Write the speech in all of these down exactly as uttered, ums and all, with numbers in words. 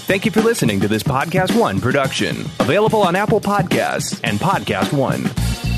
Thank you for listening to this Podcast One production, available on Apple Podcasts and Podcast One.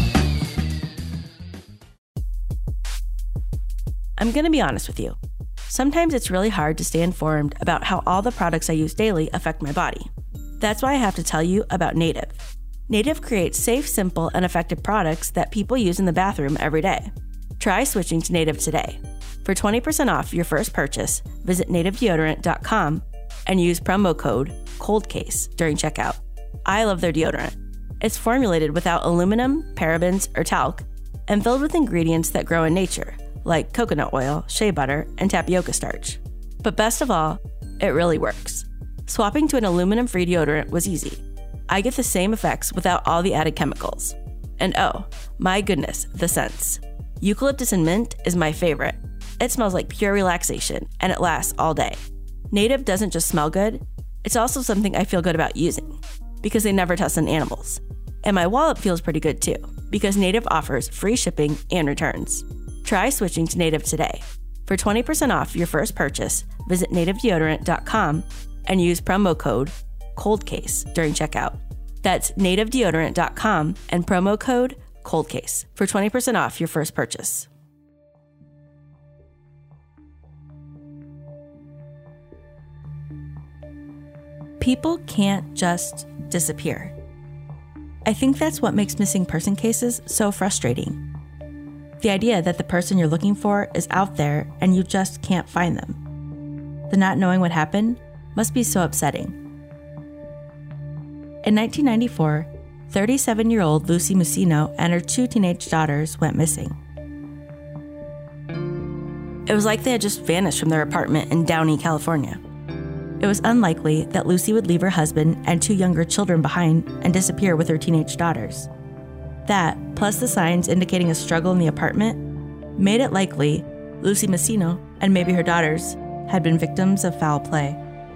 I'm going to be honest with you. Sometimes it's really hard to stay informed about how all the products I use daily affect my body. That's why I have to tell you about Native. Native creates safe, simple, and effective products that people use in the bathroom every day. Try switching to Native today. For twenty percent off your first purchase, visit native deodorant dot com and use promo code COLDCASE during checkout. I love their deodorant. It's formulated without aluminum, parabens, or talc, and filled with ingredients that grow in nature, like coconut oil, shea butter, and tapioca starch. But best of all, it really works. Swapping to an aluminum-free deodorant was easy. I get the same effects without all the added chemicals. And oh, my goodness, the scents. Eucalyptus and mint is my favorite. It smells like pure relaxation, and it lasts all day. Native doesn't just smell good, it's also something I feel good about using, because they never test on animals. And my wallet feels pretty good too, because Native offers free shipping and returns. Try switching to Native today. For twenty percent off your first purchase, visit native deodorant dot com and use promo code COLDCASE during checkout. That's native deodorant dot com and promo code COLDCASE for twenty percent off your first purchase. People can't just disappear. I think that's what makes missing person cases so frustrating. The idea that the person you're looking for is out there and you just can't find them. The not knowing what happened must be so upsetting. In nineteen ninety-four, thirty-seven-year-old Lucy Musino and her two teenage daughters went missing. It was like they had just vanished from their apartment in Downey, California. It was unlikely that Lucy would leave her husband and two younger children behind and disappear with her teenage daughters. That, plus the signs indicating a struggle in the apartment, made it likely Lucy Musino and maybe her daughters had been victims of foul play.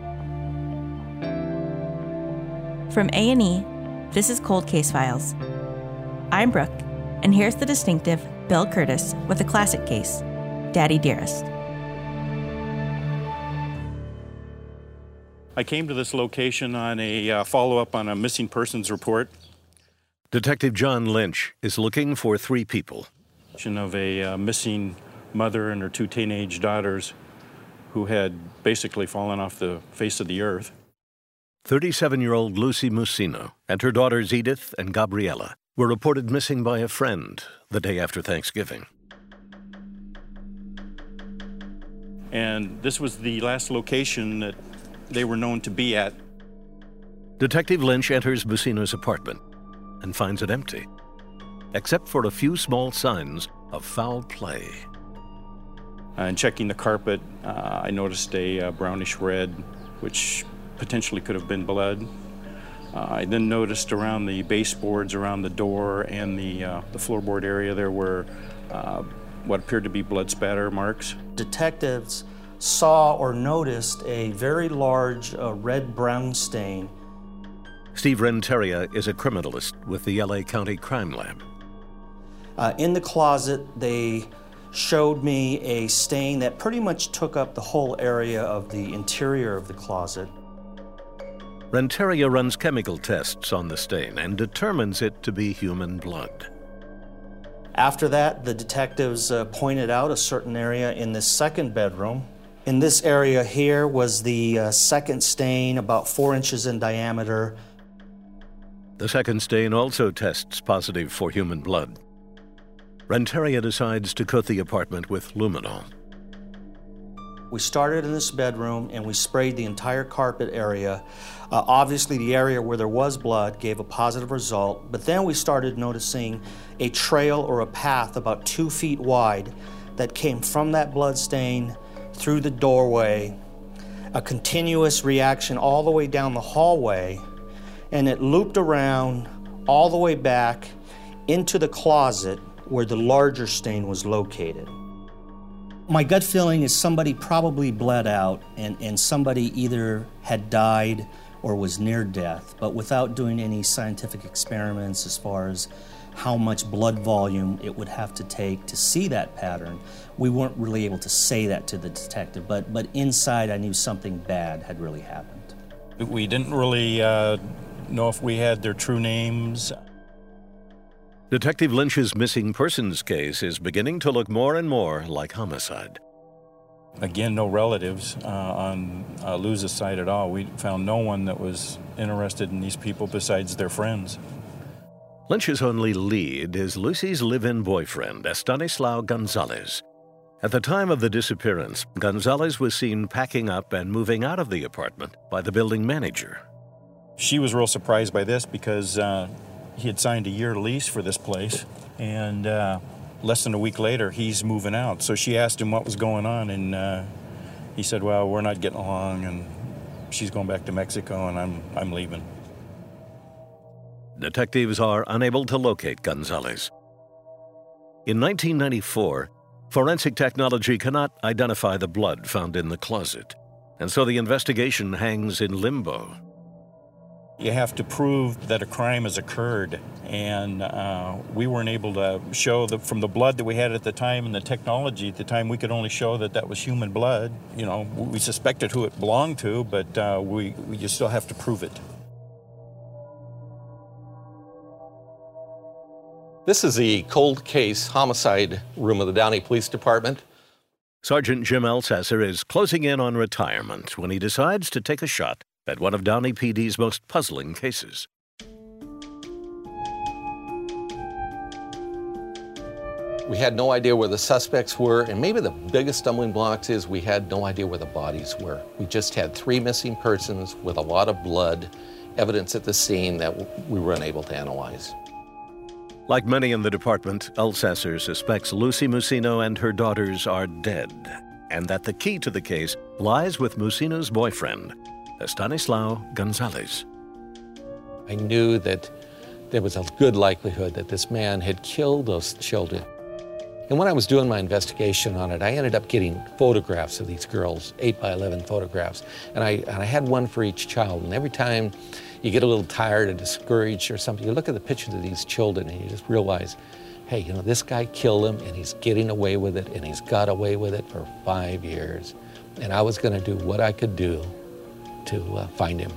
From A and E, this is Cold Case Files. I'm Brooke, and here's the distinctive Bill Curtis with a classic case, Daddy Dearest. I came to this location on a uh, follow-up on a missing persons report. Detective John Lynch is looking for three people. Of a uh, missing mother and her two teenage daughters who had basically fallen off the face of the earth. thirty-seven-year-old Lucy Musino and her daughters Edith and Gabriella were reported missing by a friend the day after Thanksgiving. And this was the last location that they were known to be at. Detective Lynch enters Musino's apartment and finds it empty, except for a few small signs of foul play. Uh, in checking the carpet, uh, I noticed a uh, brownish red, which potentially could have been blood. Uh, I then noticed around the baseboards, around the door, and the, uh, the floorboard area, there were uh, what appeared to be blood spatter marks. Detectives saw or noticed a very large uh, red-brown stain. Steve Renteria is a criminalist with the L A County Crime Lab. Uh, in the closet, they showed me a stain that pretty much took up the whole area of the interior of the closet. Renteria runs chemical tests on the stain and determines it to be human blood. After that, the detectives uh, pointed out a certain area in this second bedroom. In this area here was the uh, second stain, about four inches in diameter. The second stain also tests positive for human blood. Renteria decides to coat the apartment with luminol. We started in this bedroom and we sprayed the entire carpet area. Uh, obviously, the area where there was blood gave a positive result, but then we started noticing a trail or a path about two feet wide that came from that blood stain through the doorway, a continuous reaction all the way down the hallway, and it looped around all the way back into the closet where the larger stain was located. My gut feeling is somebody probably bled out and, and somebody either had died or was near death, but without doing any scientific experiments as far as how much blood volume it would have to take to see that pattern, we weren't really able to say that to the detective, but, but inside I knew something bad had really happened. We didn't really uh, know if we had their true names. Detective Lynch's missing persons case is beginning to look more and more like homicide. Again, no relatives uh, on uh, Luz's side at all. We found no one that was interested in these people besides their friends. Lynch's only lead is Lucy's live-in boyfriend, Estanislao Gonzalez. At the time of the disappearance, Gonzalez was seen packing up and moving out of the apartment by the building manager. She was real surprised by this because uh, he had signed a year lease for this place, and uh, less than a week later, he's moving out. So she asked him what was going on, and uh, he said, well, we're not getting along, and she's going back to Mexico, and I'm, I'm leaving. Detectives are unable to locate Gonzalez. In nineteen ninety-four, forensic technology cannot identify the blood found in the closet, and so the investigation hangs in limbo. You have to prove that a crime has occurred, and uh, we weren't able to show that from the blood that we had at the time and the technology at the time, we could only show that that was human blood. You know, we suspected who it belonged to, but uh, we, we just still have to prove it. This is the cold case homicide room of the Downey Police Department. Sergeant Jim Elsesser is closing in on retirement when he decides to take a shot at one of Downey P D's most puzzling cases. We had no idea where the suspects were, and maybe the biggest stumbling blocks is we had no idea where the bodies were. We just had three missing persons with a lot of blood, evidence at the scene that we were unable to analyze. Like many in the department, Elsesser suspects Lucy Musino and her daughters are dead, and that the key to the case lies with Musino's boyfriend, Estanislao Gonzalez. I knew that there was a good likelihood that this man had killed those children. And when I was doing my investigation on it, I ended up getting photographs of these girls, eight by eleven photographs. And I, and I had one for each child. And every time you get a little tired or discouraged or something, you look at the pictures of these children and you just realize, hey, you know, this guy killed them and he's getting away with it, and he's got away with it for five years. And I was going to do what I could do to uh, find him.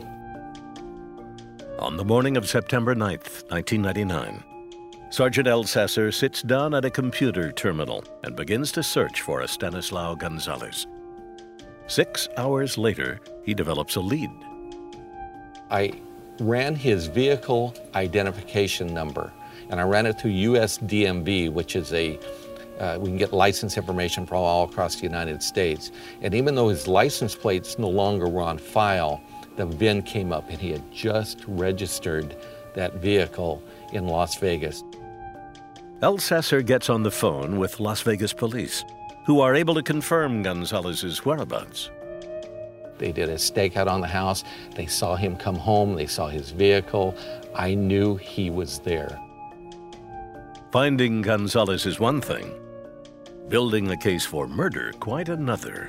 On the morning of September ninth, nineteen ninety-nine, Sergeant Elsesser sits down at a computer terminal and begins to search for Estanislao Gonzalez. Six hours later, he develops a lead. I ran his vehicle identification number, and I ran it through U S D M V, which is a, uh, we can get license information from all across the United States. And even though his license plates no longer were on file, the V I N came up, and he had just registered that vehicle in Las Vegas. Elsesser gets on the phone with Las Vegas police, who are able to confirm Gonzalez's whereabouts. They did a stakeout on the house. They saw him come home. They saw his vehicle. I knew he was there. Finding Gonzalez is one thing. Building a case for murder, quite another.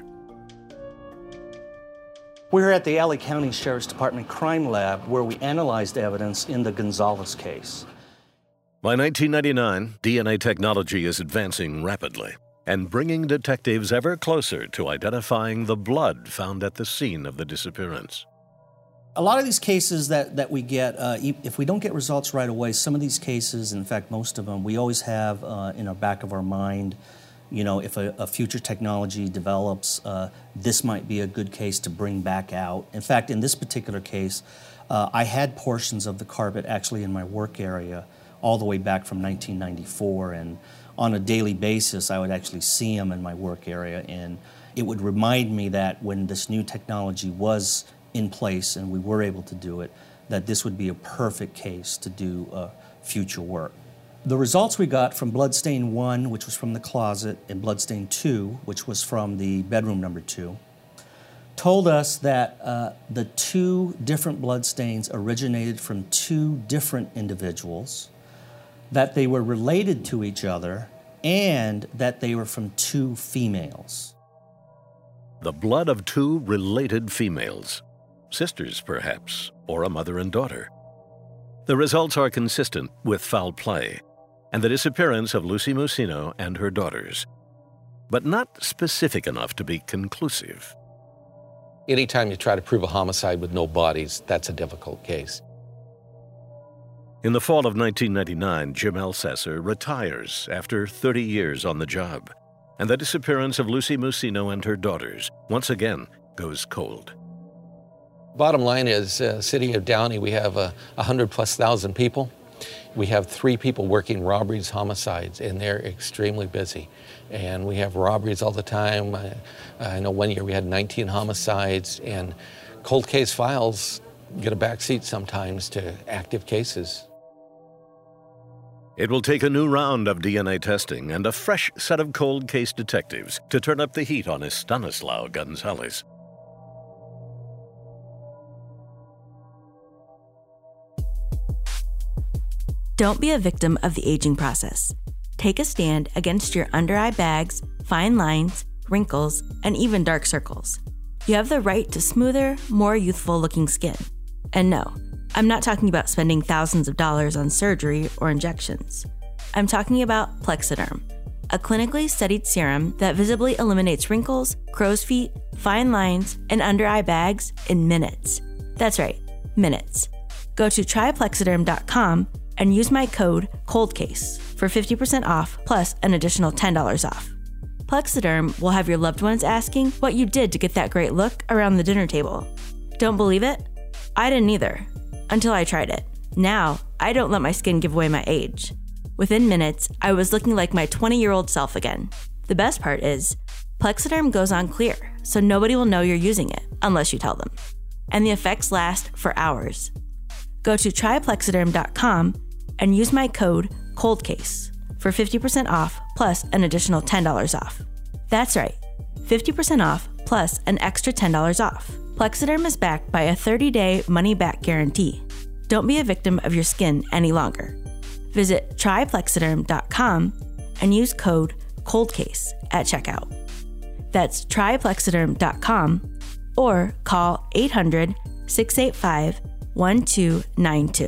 We're at the L A County Sheriff's Department Crime Lab, where we analyzed evidence in the Gonzalez case. By nineteen ninety-nine, D N A technology is advancing rapidly and bringing detectives ever closer to identifying the blood found at the scene of the disappearance. A lot of these cases that, that we get, uh, if we don't get results right away, some of these cases, in fact most of them, we always have uh, in our back of our mind, you know, if a, a future technology develops, uh, this might be a good case to bring back out. In fact, in this particular case, uh, I had portions of the carpet actually in my work area all the way back from nineteen ninety-four, and on a daily basis I would actually see them in my work area, and it would remind me that when this new technology was in place and we were able to do it, that this would be a perfect case to do uh, future work. The results we got from bloodstain one, which was from the closet, and bloodstain two, which was from the bedroom number two, told us that uh, the two different bloodstains originated from two different individuals, that they were related to each other, and that they were from two females. The blood of two related females. Sisters, perhaps, or a mother and daughter. The results are consistent with foul play and the disappearance of Lucy Musino and her daughters, but not specific enough to be conclusive. Anytime you try to prove a homicide with no bodies, that's a difficult case. In the fall of nineteen ninety-nine, Jim Elsesser retires after thirty years on the job, and the disappearance of Lucy Musino and her daughters once again goes cold. Bottom line is, uh, City of Downey, we have uh, one hundred plus thousand people. We have three people working robberies, homicides, and they're extremely busy. And we have robberies all the time. I, I know one year we had nineteen homicides, and cold case files get a backseat sometimes to active cases. It will take a new round of D N A testing and a fresh set of cold case detectives to turn up the heat on Estanislao Gonzalez. Don't be a victim of the aging process. Take a stand against your under-eye bags, fine lines, wrinkles, and even dark circles. You have the right to smoother, more youthful-looking skin. And no, I'm not talking about spending thousands of dollars on surgery or injections. I'm talking about Plexiderm, a clinically studied serum that visibly eliminates wrinkles, crow's feet, fine lines, and under-eye bags in minutes. That's right, minutes. Go to try plexiderm dot com and use my code COLDCASE for fifty percent off plus an additional ten dollars off. Plexiderm will have your loved ones asking what you did to get that great look around the dinner table. Don't believe it? I didn't either, until I tried it. Now, I don't let my skin give away my age. Within minutes, I was looking like my twenty-year-old self again. The best part is, Plexiderm goes on clear, so nobody will know you're using it, unless you tell them. And the effects last for hours. Go to try plexiderm dot com and use my code COLDCASE for fifty percent off plus an additional ten dollars off. That's right, fifty percent off plus an extra ten dollars off. Plexiderm is backed by a thirty-day money-back guarantee. Don't be a victim of your skin any longer. Visit try plexiderm dot com and use code COLDCASE at checkout. That's try plexiderm dot com or call eight hundred, six eight five, one two nine two.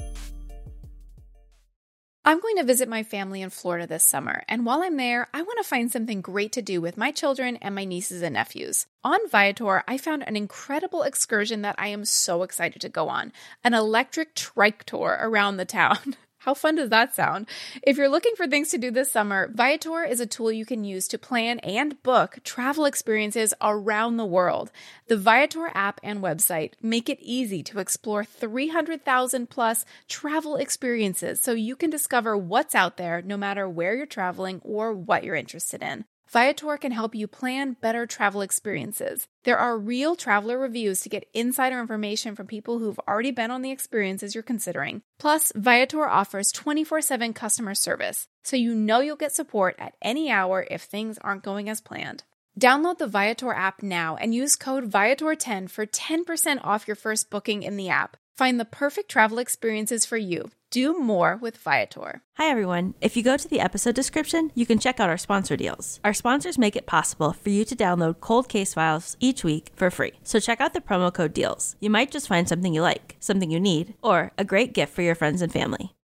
I'm going to visit my family in Florida this summer, and while I'm there, I want to find something great to do with my children and my nieces and nephews. On Viator, I found an incredible excursion that I am so excited to go on, an electric trike tour around the town. How fun does that sound? If you're looking for things to do this summer, Viator is a tool you can use to plan and book travel experiences around the world. The Viator app and website make it easy to explore three hundred thousand plus travel experiences so you can discover what's out there no matter where you're traveling or what you're interested in. Viator can help you plan better travel experiences. There are real traveler reviews to get insider information from people who've already been on the experiences you're considering. Plus, Viator offers twenty-four seven customer service, so you know you'll get support at any hour if things aren't going as planned. Download the Viator app now and use code Viator ten for ten percent off your first booking in the app. Find the perfect travel experiences for you. Do more with Viator. Hi, everyone. If you go to the episode description, you can check out our sponsor deals. Our sponsors make it possible for you to download cold case files each week for free. So check out the promo code DEALS. You might just find something you like, something you need, or a great gift for your friends and family.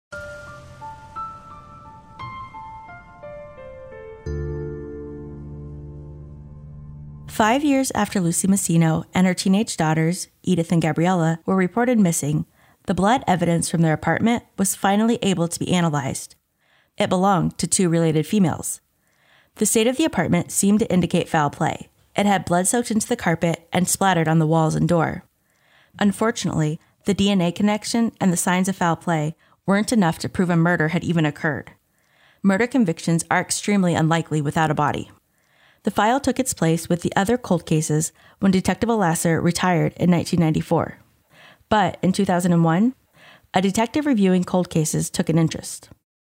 Five years after Lucy Musino and her teenage daughters, Edith and Gabriella, were reported missing, the blood evidence from their apartment was finally able to be analyzed. It belonged to two related females. The state of the apartment seemed to indicate foul play. It had blood soaked into the carpet and splattered on the walls and door. Unfortunately, the D N A connection and the signs of foul play weren't enough to prove a murder had even occurred. Murder convictions are extremely unlikely without a body. The file took its place with the other cold cases when Detective Alasser retired in nineteen ninety-four. But in two thousand one, a detective reviewing cold cases took an interest.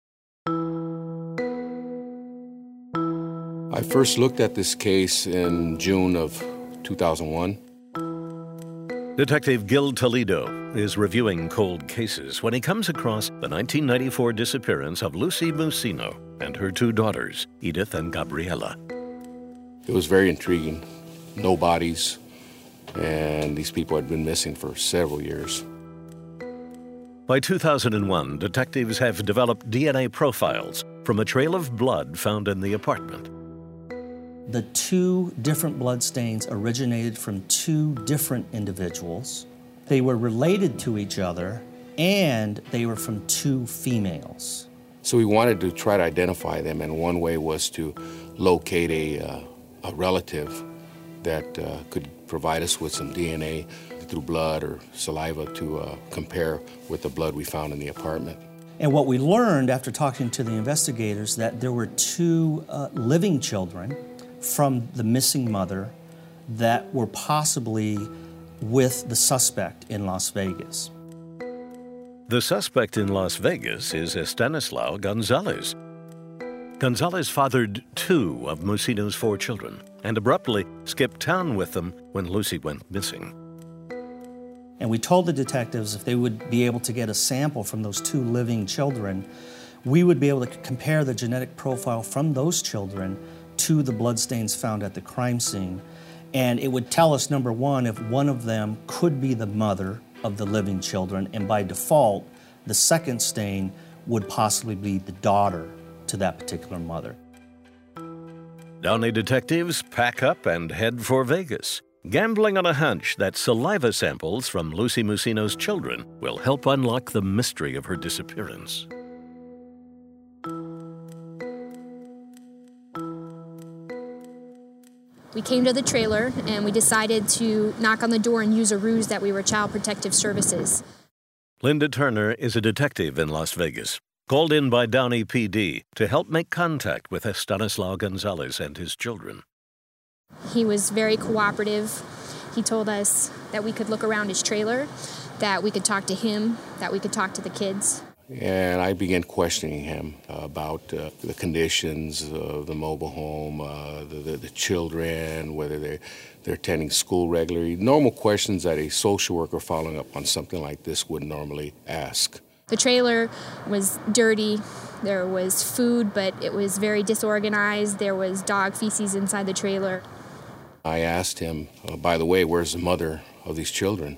I first looked at this case in June of two thousand one. Detective Gil Toledo is reviewing cold cases when he comes across the nineteen ninety-four disappearance of Lucy Musino and her two daughters, Edith and Gabriella. It was very intriguing. No bodies, and these people had been missing for several years. By two thousand one, detectives have developed D N A profiles from a trail of blood found in the apartment. The two different blood stains originated from two different individuals. They were related to each other, and they were from two females. So we wanted to try to identify them, and one way was to locate a, uh, a relative that uh, could provide us with some D N A through blood or saliva to uh, compare with the blood we found in the apartment. And what we learned after talking to the investigators, that there were two uh, living children from the missing mother that were possibly with the suspect in Las Vegas. The suspect in Las Vegas is Estanislao Gonzalez. Gonzalez fathered two of Musino's four children and abruptly skipped town with them when Lucy went missing. And we told the detectives if they would be able to get a sample from those two living children, we would be able to compare the genetic profile from those children to the bloodstains found at the crime scene. And it would tell us, number one, if one of them could be the mother of the living children, and by default, the second stain would possibly be the daughter to that particular mother. Downey detectives pack up and head for Vegas, gambling on a hunch that saliva samples from Lucy Musino's children will help unlock the mystery of her disappearance. We came to the trailer and we decided to knock on the door and use a ruse that we were Child Protective Services. Linda Turner is a detective in Las Vegas, called in by Downey P D to help make contact with Estanislao Gonzalez and his children. He was very cooperative. He told us that we could look around his trailer, that we could talk to him, that we could talk to the kids. And I began questioning him about uh, the conditions of the mobile home, uh, the, the, the children, whether they're, they're attending school regularly. Normal questions that a social worker following up on something like this would normally ask. The trailer was dirty. There was food, but it was very disorganized. There was dog feces inside the trailer. I asked him, uh, by the way, where's the mother of these children?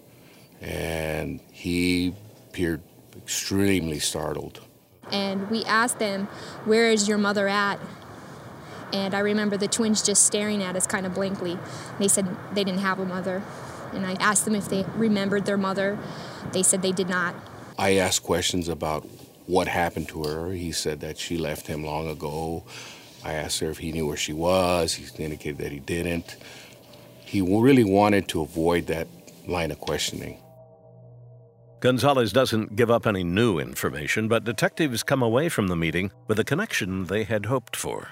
And he appeared extremely startled. And we asked them, where is your mother at? And I remember the twins just staring at us kind of blankly. They said they didn't have a mother. And I asked them if they remembered their mother. They said they did not. I asked questions about what happened to her. He said that she left him long ago. I asked her if he knew where she was. He indicated that he didn't. He really wanted to avoid that line of questioning. Gonzalez doesn't give up any new information, but detectives come away from the meeting with a connection they had hoped for.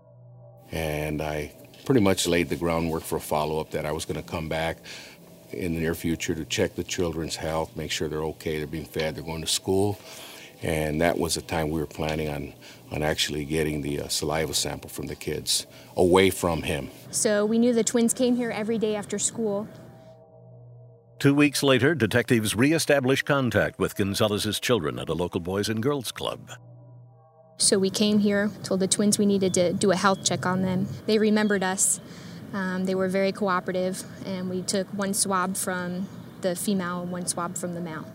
And I pretty much laid the groundwork for a follow-up that I was going to come back in the near future to check the children's health, make sure they're okay, they're being fed, they're going to school. And that was the time we were planning on, on actually getting the uh, saliva sample from the kids away from him. So we knew the twins came here every day after school. Two weeks later, detectives re-established contact with Gonzalez's children at a local Boys and Girls Club. So we came here, told the twins we needed to do a health check on them. They remembered us. Um, they were very cooperative, and we took one swab from the female and one swab from the male.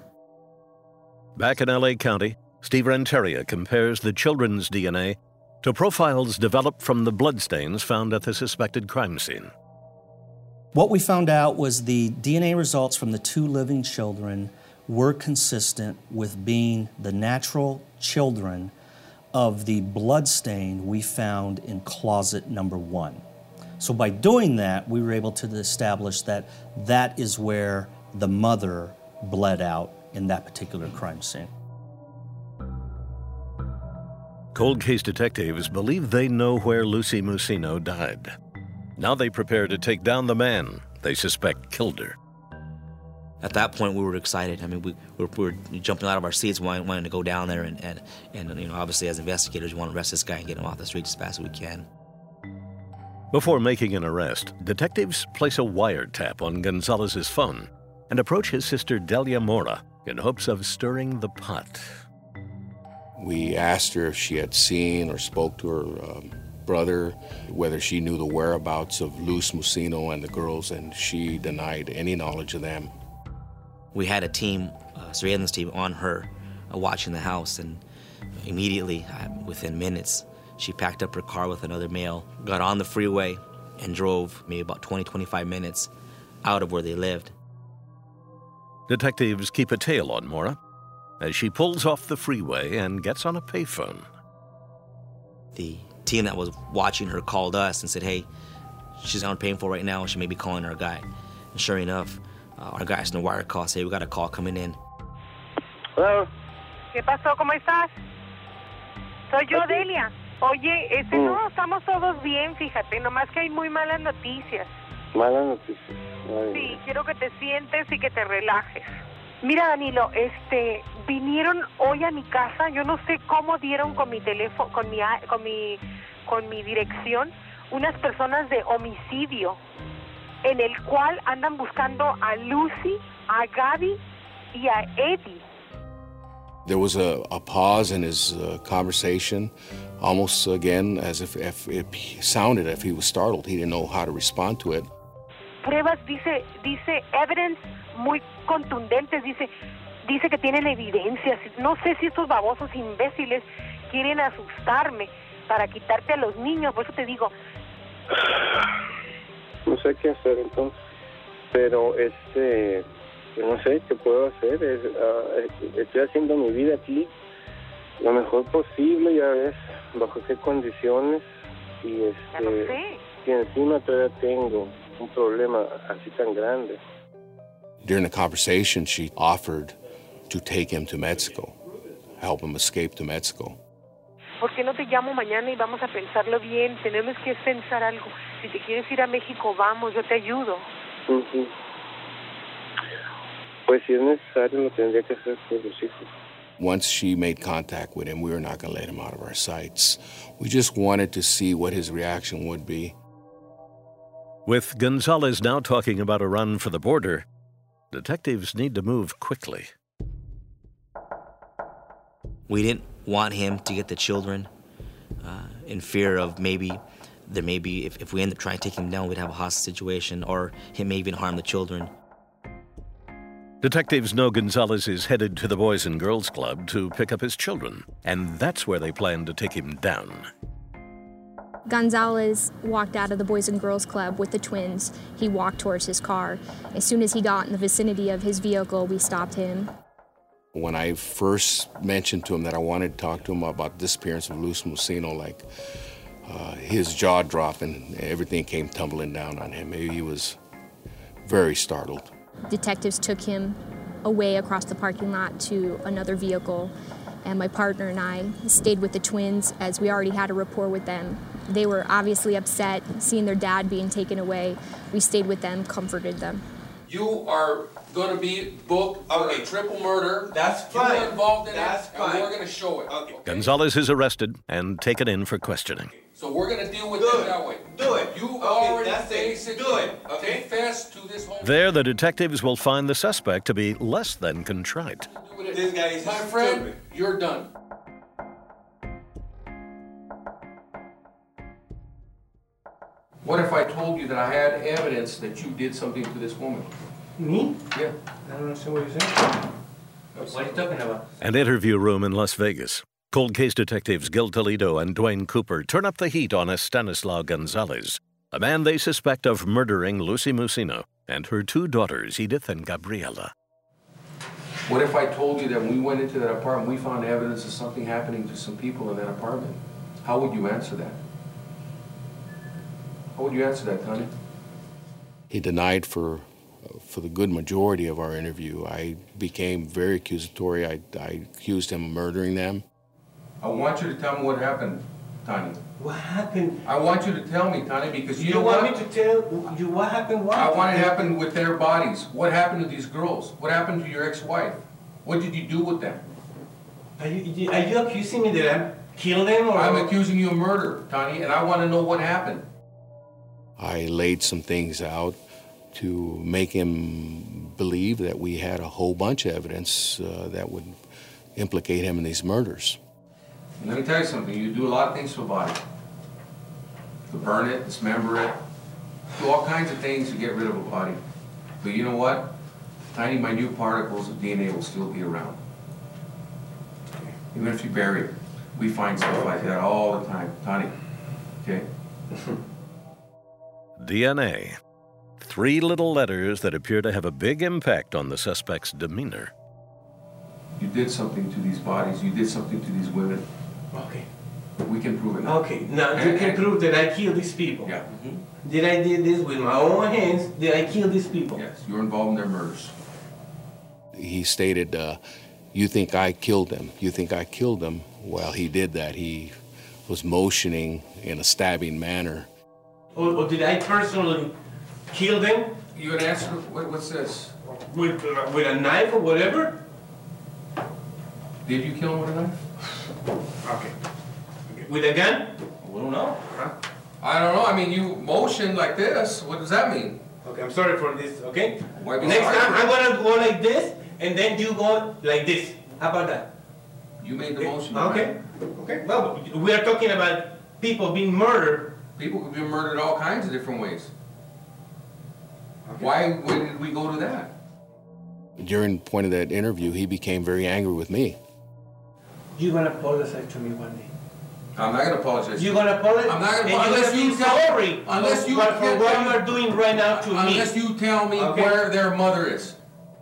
Back in L A County, Steve Renteria compares the children's D N A to profiles developed from the bloodstains found at the suspected crime scene. What we found out was the D N A results from the two living children were consistent with being the natural children of the blood stain we found in closet number one. So by doing that, we were able to establish that that is where the mother bled out in that particular crime scene. Cold case detectives believe they know where Lucy Musino died. Now they prepare to take down the man they suspect killed her. At that point, we were excited. I mean, we, we, were, we were jumping out of our seats, wanting, wanting to go down there, and, and, and you know, obviously as investigators, we want to arrest this guy and get him off the street as fast as we can. Before making an arrest, detectives place a wiretap on Gonzalez's phone and approach his sister Delia Mora in hopes of stirring the pot. We asked her if she had seen or spoke to her um, brother, whether she knew the whereabouts of Luz Musino and the girls, and she denied any knowledge of them. We had a team, a surveillance team on her, uh, watching the house, and immediately, uh, within minutes, She packed up her car with another male, got on the freeway, and drove maybe about twenty, twenty-five minutes out of where they lived. Detectives keep a tail on Maura as she pulls off the freeway and gets on a payphone. The team that was watching her called us and said, hey, she's on painful right now. She may be calling our guy. And sure enough, uh, our guys in the wire call say, we got a call coming in. Hello. ¿Qué pasó? ¿Cómo estás? Soy yo, Delia. Oye, este, Mm. no, estamos todos bien, fíjate, nomás que hay muy malas noticias. Malas noticias. Ay, Sí, quiero que te sientes y que te relajes. Mira, Danilo, este, vinieron hoy a mi casa, yo no sé cómo dieron con mi teléfono, con mi, a- con mi, con mi dirección, unas personas de homicidio, en el cual andan buscando a Lucy, a Gaby y a Eddie. There was a, a pause in his uh, conversation, almost again as if, if it sounded as if he was startled. He didn't know how to respond to it. Pruebas, dice, dice, evidence muy contundentes, dice, dice que tienen evidencias. No sé si estos babosos imbéciles quieren asustarme para quitarte a los niños, por eso te digo. no sé qué hacer entonces. Pero este, no sé qué puedo hacer. Es, uh, estoy haciendo mi vida aquí lo mejor posible, ya ves, bajo qué condiciones. Y Ya lo este, sé. y encima todavía tengo un problema así tan grande. During the conversation, she offered to take him to Mexico, help him escape to Mexico. ¿Por qué no te llamo mañana y vamos a pensarlo bien? Tenemos que pensar algo. Si te quieres ir a México, vamos, yo te ayudo. Ujú. Pues si es necesario, lo tendría que hacer por los hijos. Once she made contact with him, we were not going to let him out of our sights. We just wanted to see what his reaction would be. With Gonzalez now talking about a run for the border, detectives need to move quickly. We didn't want him to get the children uh, in fear of maybe, there may be, if, if we end up trying to take him down, we'd have a hostage situation, or he may even harm the children. Detectives know Gonzalez is headed to the Boys and Girls Club to pick up his children, and that's where they plan to take him down. Gonzalez walked out of the Boys and Girls Club with the twins. He walked towards his car. As soon as he got in the vicinity of his vehicle, we stopped him. When I first mentioned to him that I wanted to talk to him about the disappearance of Luz Musino, like uh, his jaw dropped and everything came tumbling down on him. He was very startled. Detectives took him away across the parking lot to another vehicle, and my partner and I stayed with the twins as we already had a rapport with them. They were obviously upset seeing their dad being taken away. We stayed with them, comforted them. You are going to be booked for a triple murder. That's You fine. were involved in That's it, fine. and we're going to show it. Okay. Gonzalez is arrested and taken in for questioning. So we're going to deal with Do it it. that way. Do it. You Okay, already that's it. basically Do it, okay? confessed to this whole There, the detectives will find the suspect to be less than contrite. This guy is My friend, stupid. you're done. What if I told you that I had evidence that you did something to this woman? Me? Yeah. I don't understand what you're saying. What are you talking about? An interview room in Las Vegas. Cold case detectives Gil Toledo and Dwayne Cooper turn up the heat on Estanislao Gonzalez, a man they suspect of murdering Lucy Musino and her two daughters, Edith and Gabriela. What if I told you that when we went into that apartment, we found evidence of something happening to some people in that apartment? How would you answer that? How would you answer that, Tony? He denied for for the good majority of our interview. I became very accusatory. I, I accused him of murdering them. I want you to tell me what happened, Tanya. What happened? I want you to tell me, Tanya, because you, You know want what? me to tell you what happened? What? I want it to happen with their bodies. What happened to these girls? What happened to your ex-wife? What did you do with them? Are you, are you accusing me that I killed them? Or I'm accusing you of murder, Tanya, and I want to know what happened. I laid some things out to make him believe that we had a whole bunch of evidence uh, that would implicate him in these murders. And let me tell you something. You do a lot of things to a body. To burn it, dismember it, do all kinds of things to get rid of a body. But you know what? Tiny, minute particles of D N A will still be around. Even if you bury it. We find stuff like that all the time, Tony. Okay? D N A. Three little letters that appear to have a big impact on the suspect's demeanor. You did something to these bodies. You did something to these women. Okay. We can prove it now. Okay, now you can prove that I killed these people. Yeah. Mm-hmm. Did I did this with my own hands? Did I kill these people? Yes, you were involved in their murders. He stated, uh, you think I killed them? You think I killed them? Well, he did that. He was motioning in a stabbing manner. Or, or did I personally kill them? You would answer, what, what's this? With, uh, with a knife or whatever? Did you kill him with a knife? Okay. With a gun? We don't know. Huh? I don't know. I mean, you motioned like this. What does that mean? Okay, I'm sorry for this, okay? Why be Next sorry time, for I'm it? gonna go like this, and then you go like this. How about that? You made the motion. Okay. Okay. Well, we are talking about people being murdered. People could be murdered all kinds of different ways. Okay. Why, why did we go to that? During the point of that interview, he became very angry with me. You're gonna apologize to me one day. I'm not going to apologize. You're gonna apologize. I'm not going and to you're unless gonna you be tell sorry unless you for, for tell what me- you are doing right now to me. Unless you tell me Okay. where their mother is.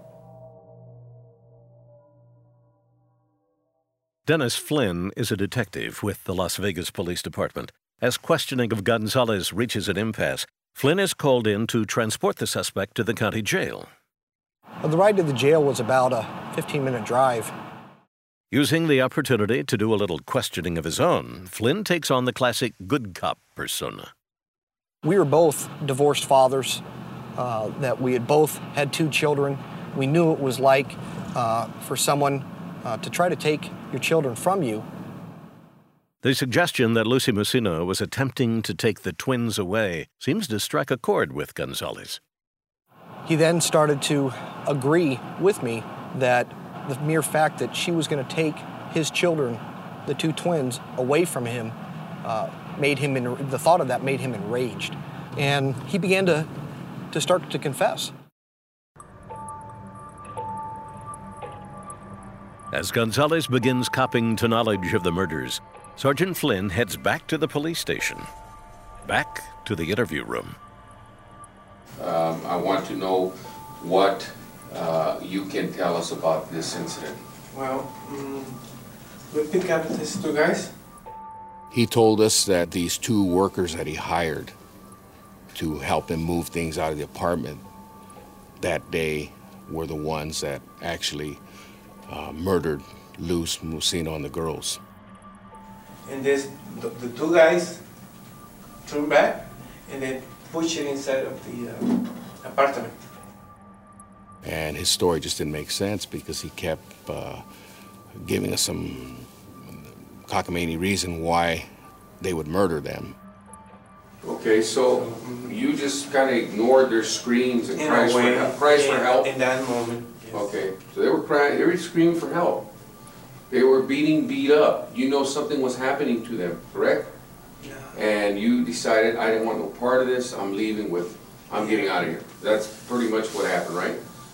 Dennis Flynn is a detective with the Las Vegas Police Department. As questioning of Gonzalez reaches an impasse, Flynn is called in to transport the suspect to the county jail. Well, the ride to the jail was about a fifteen-minute drive. Using the opportunity to do a little questioning of his own, Flynn takes on the classic good cop persona. We were both divorced fathers, uh, that we had both had two children. We knew what it was like uh, for someone uh, to try to take your children from you. The suggestion that Lucy Mussino was attempting to take the twins away seems to strike a chord with Gonzalez. He then started to agree with me that the mere fact that she was going to take his children, the two twins, away from him, uh, made him, en- the thought of that made him enraged. And he began to, to start to confess. As Gonzalez begins copping to knowledge of the murders, Sergeant Flynn heads back to the police station, back to the interview room. Um, I want to know what uh, you can tell us about this incident. Well, um, we pick up these two guys. He told us that these two workers that he hired to help him move things out of the apartment that day were the ones that actually uh, murdered Luz Mussino and the girls. And this, the, the two guys turned back and then pushed it inside of the uh, apartment. And his story just didn't make sense because he kept uh, giving us some cockamamie reason why they would murder them. Okay, so you just kind of ignored their screams and In cries a way, for, help, cries in, for help? in that moment. Yes. Okay, so they were crying, they were screaming for help. They were beating beat up. You know something was happening to them, correct? Yeah. And you decided, I didn't want no part of this, I'm leaving with, I'm getting out of here. That's pretty much what happened, right?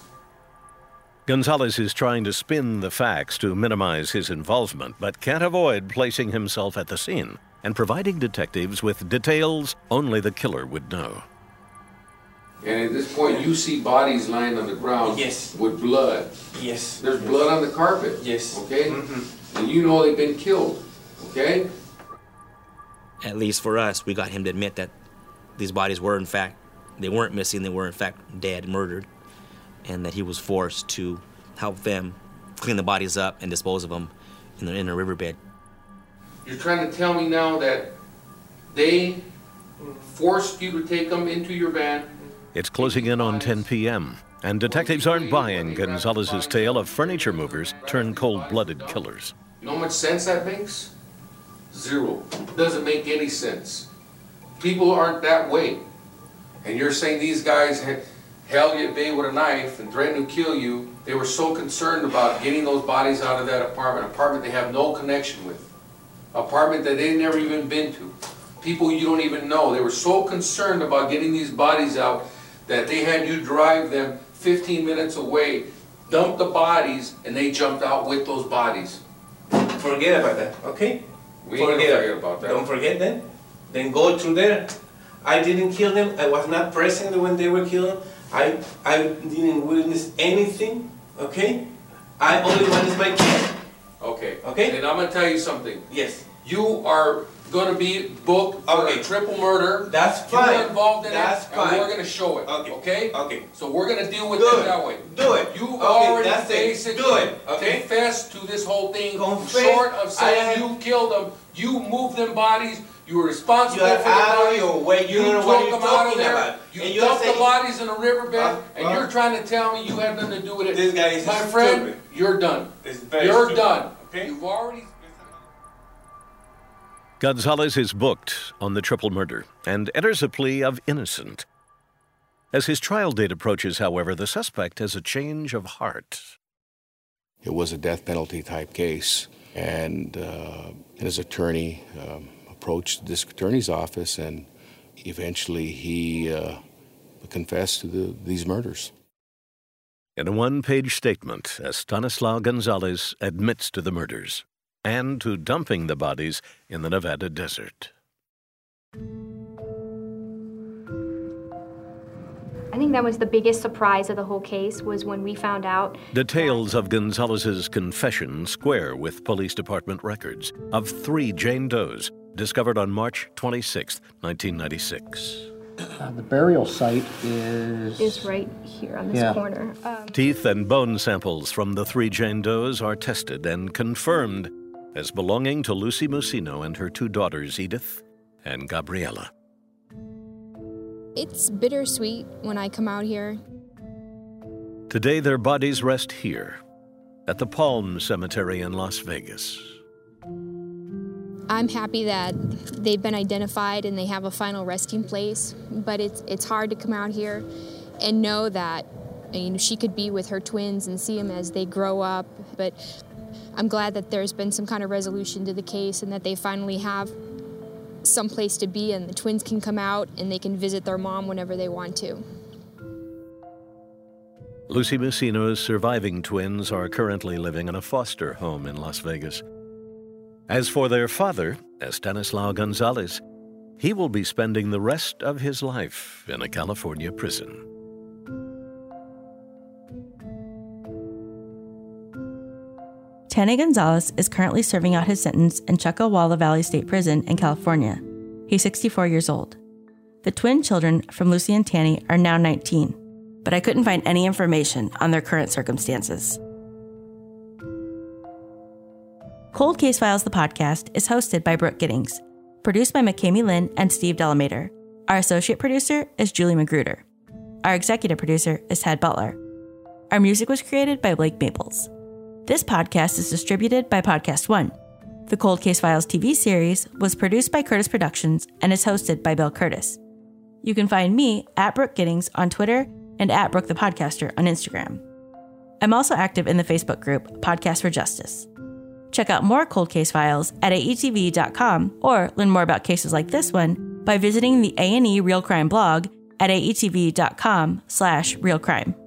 Gonzalez is trying to spin the facts to minimize his involvement, but can't avoid placing himself at the scene and providing detectives with details only the killer would know. And at this point, you see bodies lying on the ground Yes. with blood. Yes. There's blood on the carpet. Yes. Okay? Mm-hmm. And you know they've been killed. Okay? At least for us, we got him to admit that these bodies were in fact, they weren't missing, they were in fact dead, murdered, and that he was forced to help them clean the bodies up and dispose of them in the, in a riverbed. You're trying to tell me now that they forced you to take them into your van? It's closing in on ten p.m., and detectives aren't buying Gonzalez's tale of furniture movers turned cold-blooded killers. You know how much sense that makes? Zero. Doesn't make any sense. People aren't that way. And you're saying these guys had held you at bay with a knife and threatened to kill you. They were so concerned about getting those bodies out of that apartment, apartment they have no connection with, apartment that they've never even been to, people you don't even know. They were so concerned about getting these bodies out that they had you drive them fifteen minutes away, dump the bodies, and they jumped out with those bodies. Forget about that, okay? We ain't gonna forget about that. Don't forget that. Then go through there. I didn't kill them. I was not present when they were killed. I I didn't witness anything. Okay? I only witnessed my kid. Okay. Okay? And I'm gonna tell you something. Yes. You are gonna be booked for Okay. a triple murder. That's fine. You were involved in That's it, fine. and we're gonna show it. Okay. Okay? Okay. So we're gonna deal with Do it it. that way. Do it. You Okay, already that's it. basically Do it. Okay? confessed to this whole thing. Confess. Short of saying I have- you killed them, you moved them bodies. You were responsible You are for the out of bodies. your way. You You don't know what took you're them out of talking there. about. You And you're dumped the saying- bodies in a riverbed, Uh, and uh, you're trying to tell me you had nothing to do with it. This guy is My friend, stupid. you're done. It's very You're stupid. done. Okay? You've already. Gonzalez is booked on the triple murder and enters a plea of innocent. As his trial date approaches, however, the suspect has a change of heart. It was a death penalty type case, and uh, his attorney um, approached the district attorney's office, and eventually he uh, confessed to the, these murders. In a one-page statement, Estanislao Gonzalez admits to the murders and to dumping the bodies in the Nevada desert. I think that was the biggest surprise of the whole case, was when we found out. Details of Gonzalez's confession square with police department records of three Jane Does discovered on March twenty-sixth, nineteen ninety-six. Uh, the burial site is... Is right here on this Yeah. corner. Um, Teeth and bone samples from the three Jane Does are tested and confirmed as belonging to Lucy Musino and her two daughters, Edith and Gabriela. It's bittersweet when I come out here. Today, their bodies rest here at the Palm Cemetery in Las Vegas. I'm happy that they've been identified and they have a final resting place, but it's it's hard to come out here and know that, you know, she could be with her twins and see them as they grow up. But I'm glad that there's been some kind of resolution to the case and that they finally have some place to be, and the twins can come out and they can visit their mom whenever they want to. Lucy Musino's surviving twins are currently living in a foster home in Las Vegas. As for their father, Estanislao Gonzalez, he will be spending the rest of his life in a California prison. Tanny Gonzalez is currently serving out his sentence in Chuckawalla Valley State Prison in California. He's sixty-four years old. The twin children from Lucy and Tanny are now nineteen, but I couldn't find any information on their current circumstances. Cold Case Files, the podcast, is hosted by Brooke Giddings, produced by McKamey Lynn and Steve Delamater. Our associate producer is Julie Magruder. Our executive producer is Ted Butler. Our music was created by Blake Maples. This podcast is distributed by Podcast One. The Cold Case Files T V series was produced by Curtis Productions and is hosted by Bill Curtis. You can find me at Brooke Giddings on Twitter and at Brooke the Podcaster on Instagram. I'm also active in the Facebook group Podcast for Justice. Check out more Cold Case Files at A E T V dot com or learn more about cases like this one by visiting the A and E Real Crime blog at A E T V dot com slash real crime.